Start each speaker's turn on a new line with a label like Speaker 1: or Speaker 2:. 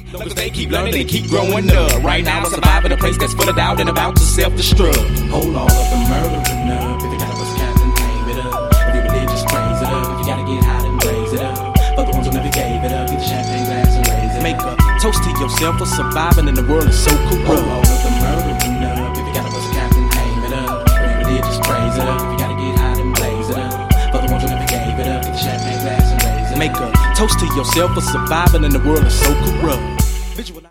Speaker 1: Cause they keep learning and keep growing up. Right now I'm surviving a place that's full of doubt and about to self-destruct. Hold all of the murdering up. If you gotta bust Captain, tame it up. If you're religious, praise it up. If you gotta get hot and blaze it up. For the ones who never gave it up, get the champagne glass and raise it. Make a toast to yourself for surviving and the world is so corrupt. Hold all of the murdering up. If you gotta bust Captain, tame it up. If you're religious, praise it up. If you gotta get hot and blaze it up. For the ones who never gave it up, get the champagne glass and raise it. Make a toast to yourself for surviving and the world is so corrupt.